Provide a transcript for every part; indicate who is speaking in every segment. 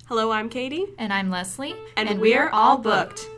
Speaker 1: Hello, I'm Katie.
Speaker 2: And I'm Leslie.
Speaker 1: And we're all booked.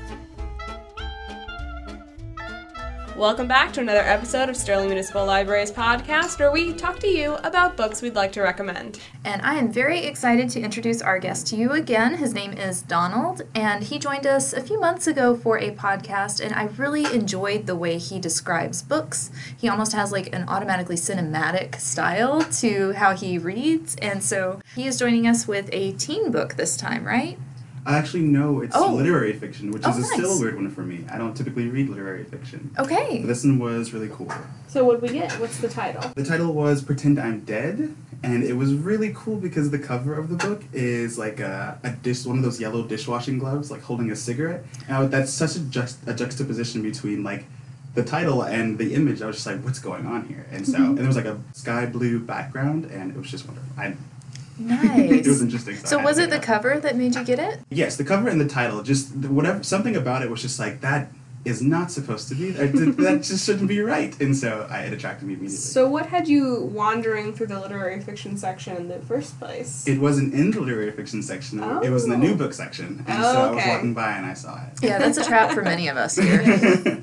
Speaker 1: Welcome back to another episode of Sterling Municipal Library's podcast, where we talk to you about books we'd like to recommend.
Speaker 2: And I am very excited to introduce our guest to you again. His name is Donald, and he joined us a few months ago for a podcast, and I really enjoyed the way he describes books. He almost has like an automatically cinematic style to how he reads, and so he is joining us with a teen book this time, right?
Speaker 3: Actually, no, it's literary fiction, which is
Speaker 2: nice.
Speaker 3: Still a weird one for me. I don't typically read literary fiction.
Speaker 2: Okay.
Speaker 3: But this one was really cool.
Speaker 1: So what did we get? What's the title?
Speaker 3: The title was Pretend I'm Dead, and it was really cool because the cover of the book is like one of those yellow dishwashing gloves, like holding a cigarette. And that's such a juxtaposition between like the title and the image. I was just like, what's going on here? And so, and there was like a sky blue background, and it was just wonderful.
Speaker 2: Nice.
Speaker 3: It was interesting.
Speaker 2: So was it the cover that made you get it?
Speaker 3: Yes, the cover and the title. Just something about it was just like, that is not supposed to be. That just shouldn't be right. And so it attracted me immediately.
Speaker 1: So what had you wandering through the literary fiction section in the first place?
Speaker 3: It wasn't in the literary fiction section.
Speaker 1: Oh.
Speaker 3: It was in the new book section. And so I was walking by and I saw it.
Speaker 2: Yeah, that's a trap for many of us here.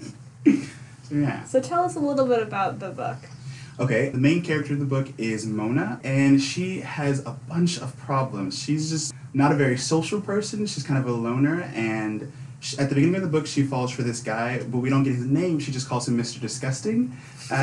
Speaker 3: So yeah.
Speaker 1: So tell us a little bit about the book.
Speaker 3: Okay, the main character of the book is Mona, and she has a bunch of problems. She's just not a very social person. She's kind of a loner, and at the beginning of the book, she falls for this guy, but we don't get his name. She just calls him Mr. Disgusting.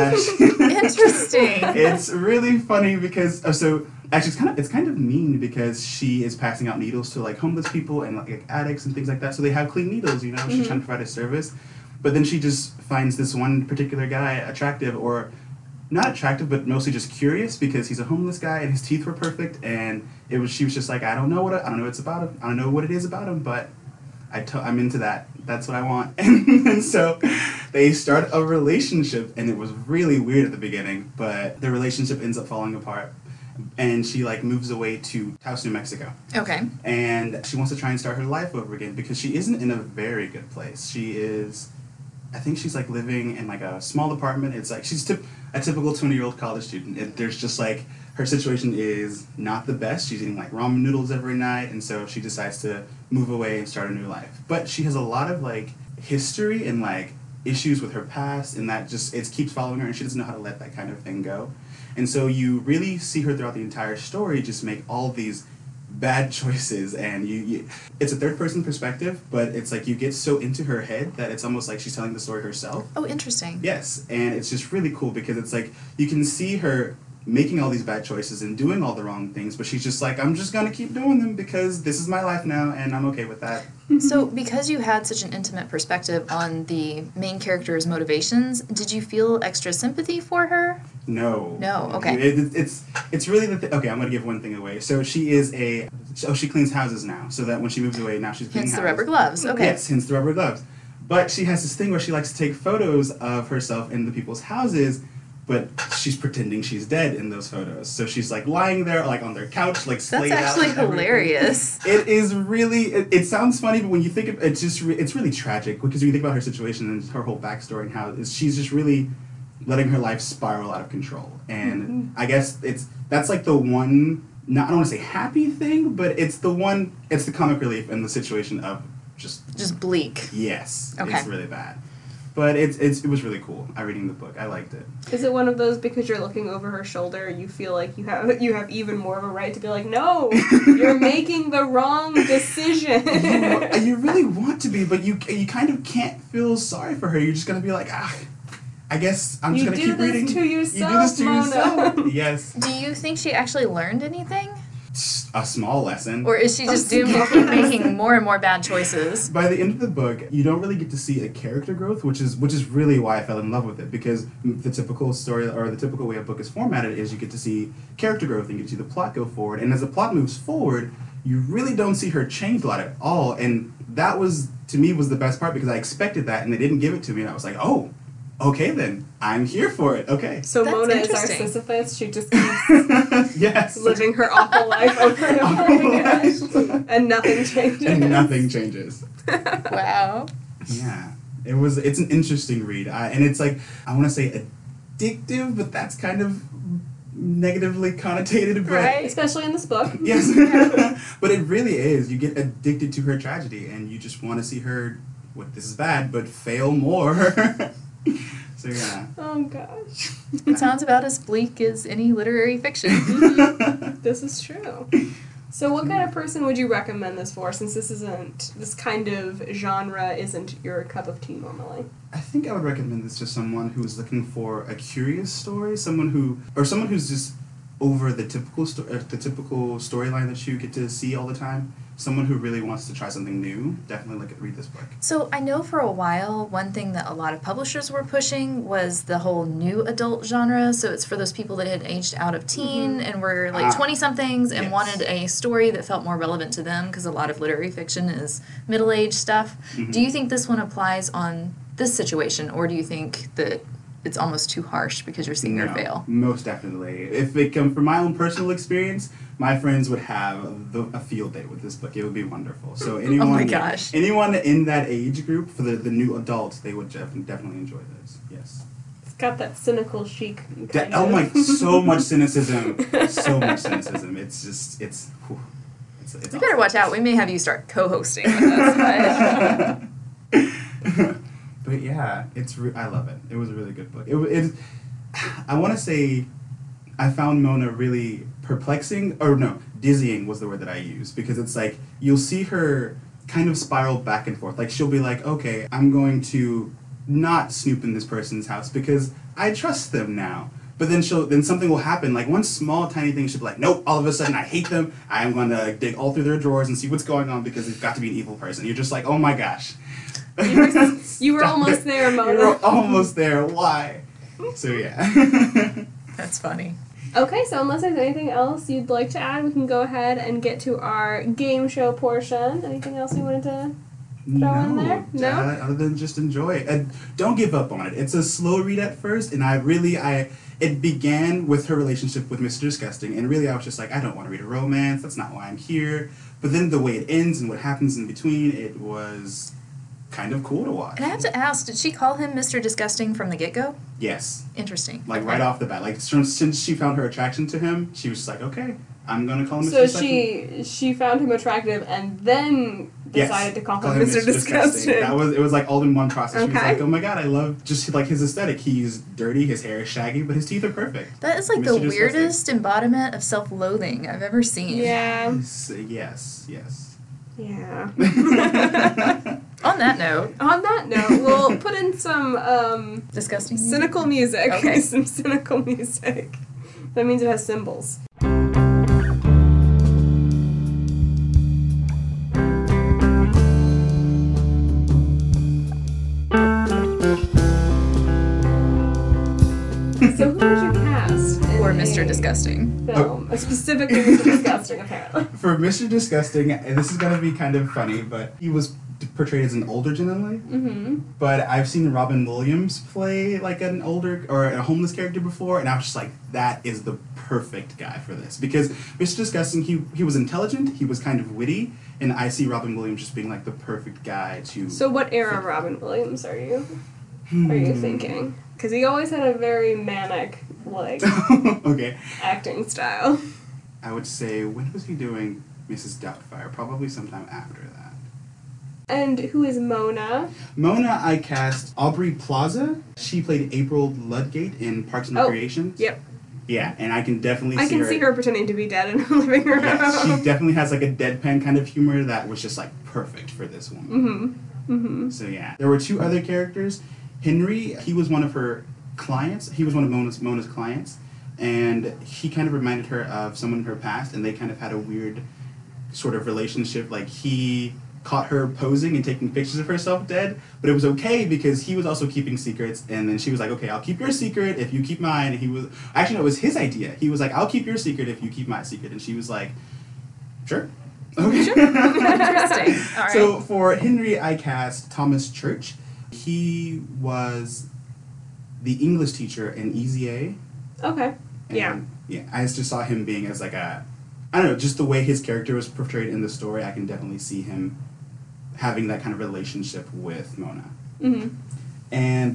Speaker 2: Interesting.
Speaker 3: It's really funny because actually it's kind of mean because she is passing out needles to like homeless people and like addicts and things like that. So they have clean needles, you know. She's trying to provide a service, but then she just finds this one particular guy attractive, or not attractive, but mostly just curious because he's a homeless guy and his teeth were perfect, and she was just like, I don't know what it's about him. I don't know what it is about him, but I'm into that. That's what I want. And so they start a relationship, and it was really weird at the beginning, but the relationship ends up falling apart, and she like moves away to Taos, New Mexico.
Speaker 2: Okay.
Speaker 3: And she wants to try and start her life over again because she isn't in a very good place. I think she's like living in like a small apartment. It's like she's a typical 20-year-old college student. There's just like, her situation is not the best. She's eating like ramen noodles every night, and so she decides to move away and start a new life. But she has a lot of like history and like issues with her past, and that just, it keeps following her, and she doesn't know how to let that kind of thing go. And so you really see her throughout the entire story just make all these bad choices, and you it's a third-person perspective, but it's like you get so into her head that it's almost like she's telling the story herself.
Speaker 2: Oh, interesting.
Speaker 3: Yes, and it's just really cool because it's like you can see her making all these bad choices and doing all the wrong things, but she's just like, I'm just going to keep doing them because this is my life now, and I'm okay with that.
Speaker 2: So, because you had such an intimate perspective on the main character's motivations, did you feel extra sympathy for her?
Speaker 3: No.
Speaker 2: No, okay.
Speaker 3: It's really okay, I'm going to give one thing away. So she cleans houses now, so that when she moves away, now she's cleaning
Speaker 2: hence
Speaker 3: houses.
Speaker 2: the rubber gloves, okay.
Speaker 3: Yes, hence the rubber gloves. But she has this thing where she likes to take photos of herself in the people's houses, but she's pretending she's dead in those photos. So she's like lying there, like on their couch, like splayed out.
Speaker 2: That's actually hilarious.
Speaker 3: It is really, it sounds funny, but when you think of it, it's really tragic because when you think about her situation and her whole backstory and how she's just really letting her life spiral out of control. And I guess that's like the one, I don't want to say happy thing, but it's the comic relief in the situation of just
Speaker 2: bleak.
Speaker 3: Yes.
Speaker 2: Okay.
Speaker 3: It's really bad. But it was really cool. Reading the book. I liked it.
Speaker 1: Is it one of those, because you're looking over her shoulder, you feel like you have even more of a right to be like, no, you're making the wrong decision.
Speaker 3: You really want to be, but you kind of can't feel sorry for her. You're just going to be like, I guess I'm just going to keep reading.
Speaker 1: You do this to
Speaker 3: Mona.
Speaker 1: yourself.
Speaker 3: Yes.
Speaker 2: Do you think she actually learned anything?
Speaker 3: A small lesson.
Speaker 2: Or is she just doomed to keep making more and more bad choices?
Speaker 3: By the end of the book, you don't really get to see a character growth, which is really why I fell in love with it, because the typical story or the typical way a book is formatted is you get to see character growth and you get to see the plot go forward, and as the plot moves forward, you really don't see her change a lot at all, and that was, to me, was the best part because I expected that and they didn't give it to me, and I was like, oh, okay then, I'm here for it, okay.
Speaker 1: So
Speaker 2: That's
Speaker 1: Mona is our Sisyphus, she just keeps
Speaker 3: yes.
Speaker 1: living her awful life over and over again, and nothing changes.
Speaker 3: And nothing changes.
Speaker 2: Wow.
Speaker 3: Yeah. It's an interesting read, and it's like, I want to say addictive, but that's kind of negatively connotated, but
Speaker 2: Right.
Speaker 1: Especially in this book.
Speaker 3: yes, but it really is. You get addicted to her tragedy, and you just want to see her. What this is bad, but fail more. So yeah.
Speaker 1: Oh gosh.
Speaker 2: It sounds about as bleak as any literary fiction.
Speaker 1: This is true. So what kind of person would you recommend this for, since this kind of genre isn't your cup of tea normally?
Speaker 3: I think I would recommend this to someone who's looking for a curious story, someone who's just over the typical storyline that you get to see all the time. Someone who really wants to try something new, definitely read this book.
Speaker 2: So I know for a while, one thing that a lot of publishers were pushing was the whole new adult genre. So it's for those people that had aged out of teen and were like 20-somethings and
Speaker 3: yes.
Speaker 2: wanted a story that felt more relevant to them, because a lot of literary fiction is middle-aged stuff.
Speaker 3: Mm-hmm.
Speaker 2: Do you think this one applies on this situation, or do you think that it's almost too harsh because you're seeing her fail?
Speaker 3: Most definitely. If it comes from my own personal experience, my friends would have a field day with this book. It would be wonderful. So anyone,
Speaker 2: Oh my gosh.
Speaker 3: anyone in that age group, for the new adults, they would definitely enjoy this. Yes.
Speaker 1: It's got that cynical chic kind
Speaker 3: Oh
Speaker 1: of.
Speaker 3: my! So much cynicism. So much cynicism. It's just whew. It's
Speaker 2: We better watch out. We may have you start co-hosting with us. But
Speaker 3: But yeah, I love it. It was a really good book. I want to say I found Mona really perplexing, or no, dizzying was the word that I used, because it's like you'll see her kind of spiral back and forth. Like she'll be like, okay, I'm going to not snoop in this person's house because I trust them now. But then something will happen, like one small tiny thing, she'll be like, nope, all of a sudden I hate them. I am going to dig all through their drawers and see what's going on because they've got to be an evil person. You're just like, oh my gosh.
Speaker 1: You were almost there, Mona.
Speaker 3: You were almost there. Why? So yeah.
Speaker 2: that's funny.
Speaker 1: Okay, so unless there's anything else you'd like to add, we can go ahead and get to our game show portion. Anything else you wanted to throw in there? No?
Speaker 3: Other than just enjoy it. And don't give up on it. It's a slow read at first, and it began with her relationship with Mr. Disgusting, and really I was just like, I don't want to read a romance, that's not why I'm here. But then the way it ends and what happens in between, it was kind of cool to watch.
Speaker 2: And I have to ask, did she call him Mr. Disgusting from the get-go?
Speaker 3: Yes.
Speaker 2: Interesting.
Speaker 3: Like
Speaker 2: Okay.
Speaker 3: right off the bat. Like since she found her attraction to him, she was just like, okay, I'm going to call him Mr.
Speaker 1: So
Speaker 3: Disgusting.
Speaker 1: she found him attractive and then decided to call him Mr. Disgusting.
Speaker 3: It was like all in one process. She was
Speaker 1: Okay.
Speaker 3: like, oh my god, I love just like his aesthetic. He's dirty, his hair is shaggy, but his teeth are perfect.
Speaker 2: That is like
Speaker 3: Mr.
Speaker 2: the
Speaker 3: Disgusting.
Speaker 2: weirdest embodiment of self-loathing I've ever seen.
Speaker 1: Yeah.
Speaker 3: Yes.
Speaker 1: Yeah.
Speaker 2: On that note,
Speaker 1: On that note, we'll put in some
Speaker 2: disgusting.
Speaker 1: cynical music.
Speaker 2: Okay.
Speaker 1: Some cynical music. That means it has symbols. So who would you cast in
Speaker 2: Or
Speaker 1: a
Speaker 2: Mr. Disgusting.
Speaker 1: film? Specifically Mr. Disgusting, apparently.
Speaker 3: For Mr. Disgusting, and this is going to be kind of funny, but he was portrayed as an older gentleman.
Speaker 1: Mm-hmm.
Speaker 3: But I've seen Robin Williams play like an older or a homeless character before, and I was just like, that is the perfect guy for this. Because Mr. Disgusting, he was intelligent, he was kind of witty, and I see Robin Williams just being like the perfect guy to...
Speaker 1: So what era of Robin Williams are you thinking? Because he always had a very manic, like,
Speaker 3: Okay.
Speaker 1: acting style.
Speaker 3: I would say, when was he doing Mrs. Doubtfire? Probably sometime after that.
Speaker 1: And who is Mona?
Speaker 3: Mona, I cast Aubrey Plaza. She played April Ludgate in Parks and
Speaker 1: Oh,
Speaker 3: Recreation.
Speaker 1: Yep.
Speaker 3: Yeah, and I can definitely
Speaker 1: I can see her pretending to be dead in her living room.
Speaker 3: Yeah, she definitely has like a deadpan kind of humor that was just like perfect for this woman.
Speaker 1: Mm-hmm. Mm-hmm.
Speaker 3: So yeah, there were two other characters. Henry, he was one of her clients. He was one of Mona's clients, and he kind of reminded her of someone in her past, and they kind of had a weird sort of relationship. Like he caught her posing and taking pictures of herself dead, but it was okay because he was also keeping secrets, and then she was like, okay, I'll keep your secret if you keep mine. And he was, actually no, it was his idea. He was like, I'll keep your secret if you keep my secret. And she was like, sure. Okay.
Speaker 2: Sure. Interesting. All right.
Speaker 3: So for Henry, I cast Thomas Church. He was the English teacher in Easy A.
Speaker 1: Okay.
Speaker 3: And,
Speaker 1: Yeah.
Speaker 3: Yeah, I just saw him being as like a, I don't know, just the way his character was portrayed in the story, I can definitely see him having that kind of relationship with Mona.
Speaker 1: Mm-hmm.
Speaker 3: And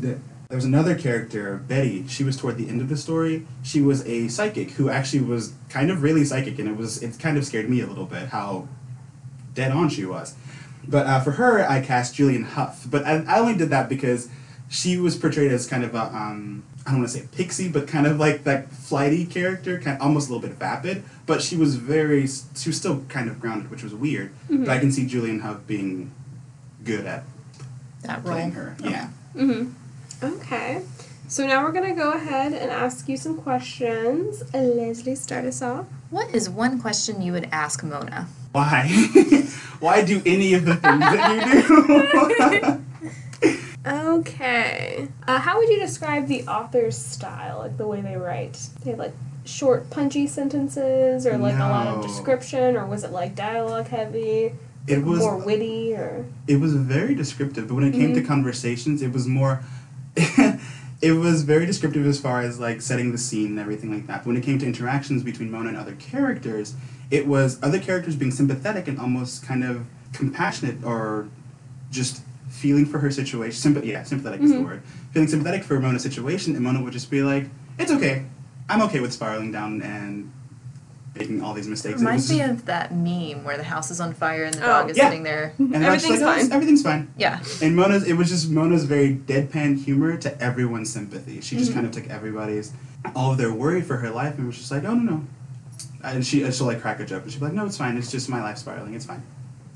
Speaker 3: There was another character, Betty. She was toward the end of the story. She was a psychic who actually was kind of really psychic, and it kind of scared me a little bit how dead on she was. But for her, I cast Julian Huff. But I only did that because she was portrayed as kind of a, I don't want to say pixie, but kind of like that flighty character, kind of almost a little bit vapid. But she was still kind of grounded, which was weird.
Speaker 1: Mm-hmm.
Speaker 3: But I can see Julian Huff being good at
Speaker 2: That
Speaker 3: playing
Speaker 2: role.
Speaker 3: her. Yeah.
Speaker 1: Mm-hmm. Okay. So now we're going to go ahead and ask you some questions. Leslie, start us off.
Speaker 2: What is one question you would ask Mona?
Speaker 3: Why? Why do any of the things that you do?
Speaker 1: Okay. How would you describe the author's style, like the way they write? They have like short, punchy sentences, or like a lot of
Speaker 3: No.
Speaker 1: description, or was it like dialogue heavy?
Speaker 3: It was
Speaker 1: more witty, or
Speaker 3: It was very descriptive, but when it came to conversations, it was more. It was very descriptive as far as like setting the scene and everything like that. But when it came to interactions between Mona and other characters, it was other characters being sympathetic and almost kind of compassionate, or just feeling for her situation. Sympathetic is the word. Feeling sympathetic for Mona's situation, and Mona would just be like, "It's okay. I'm okay with spiraling down and making all these mistakes."
Speaker 2: Reminds me of that meme where the house is on fire and the
Speaker 1: Oh,
Speaker 2: dog is
Speaker 3: yeah.
Speaker 2: sitting there.
Speaker 3: And they're just
Speaker 1: Everything's
Speaker 3: like,
Speaker 1: fine.
Speaker 3: Everything's fine.
Speaker 2: Yeah.
Speaker 3: And it was just Mona's very deadpan humor to everyone's sympathy. She just kind of took everybody's, all of their worry for her life, and was just like, "Oh, no. And she'll like crack a joke, and she'll be like, "No, it's fine. It's just my life spiraling. It's fine."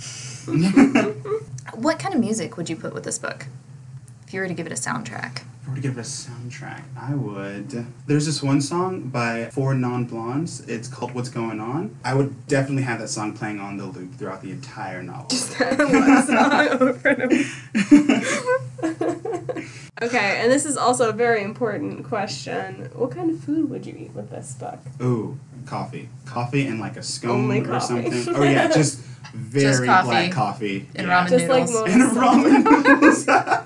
Speaker 2: What kind of music would you put with this book? If you were to give it a soundtrack.
Speaker 3: If I were to give it a soundtrack, I would. There's this one song by Four Non-Blondes. It's called What's Going On. I would definitely have that song playing on the loop throughout the entire novel.
Speaker 1: Okay, and this is also a very important question. What kind of food would you eat with this book?
Speaker 3: Ooh, coffee. Coffee and like a scone
Speaker 1: Only
Speaker 3: or
Speaker 1: coffee.
Speaker 3: something. Oh yeah, just very
Speaker 2: coffee
Speaker 3: black coffee.
Speaker 2: and
Speaker 3: Yeah.
Speaker 2: ramen
Speaker 1: Just like
Speaker 2: noodles.
Speaker 1: Mona
Speaker 3: And ramen noodles.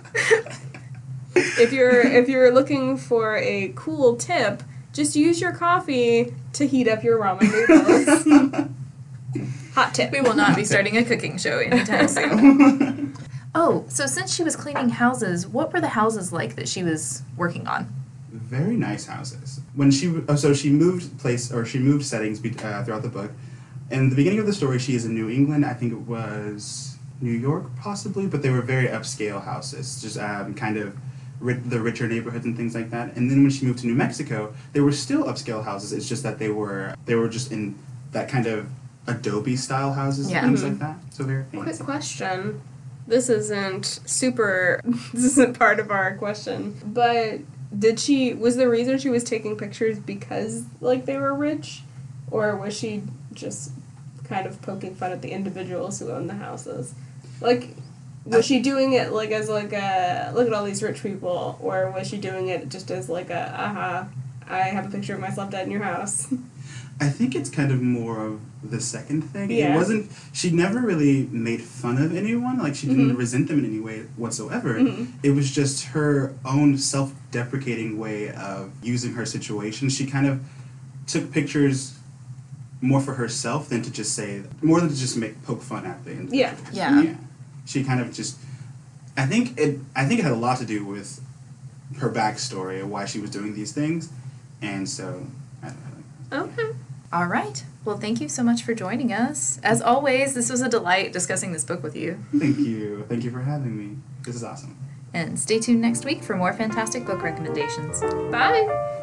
Speaker 1: If you're looking for a cool tip, just use your coffee to heat up your ramen noodles. Hot tip.
Speaker 2: We will not be starting a cooking show anytime soon. Oh, so since she was cleaning houses, what were the houses like that she was working on?
Speaker 3: Very nice houses. When she moved settings throughout the book. In the beginning of the story, she is in New England. I think it was New York, possibly, but they were very upscale houses, just kind of the richer neighborhoods and things like that. And then when she moved to New Mexico, they were still upscale houses. It's just that they were just in that kind of adobe style houses
Speaker 2: Yeah.
Speaker 3: and things like that. So very
Speaker 1: Quick
Speaker 3: fancy.
Speaker 1: question. This isn't part of our question, but was the reason she was taking pictures because like they were rich, or was she just kind of poking fun at the individuals who own the houses? Like, was she doing it like as like a look at all these rich people, or was she doing it just as like a I have a picture of myself dead in your house?
Speaker 3: I think it's kind of more of the second thing.
Speaker 1: Yeah.
Speaker 3: It wasn't. She never really made fun of anyone. Like she didn't resent them in any way whatsoever. It was just her own self-deprecating way of using her situation. She kind of took pictures more for herself than to just poke fun at the individuals.
Speaker 2: Yeah.
Speaker 3: She kind of just. I think it had a lot to do with her backstory of why she was doing these things, and so. I don't know.
Speaker 1: Okay.
Speaker 2: All right. Well, thank you so much for joining us. As always, this was a delight discussing this book with you.
Speaker 3: Thank you. Thank you for having me. This is awesome.
Speaker 2: And stay tuned next week for more fantastic book recommendations.
Speaker 1: Bye.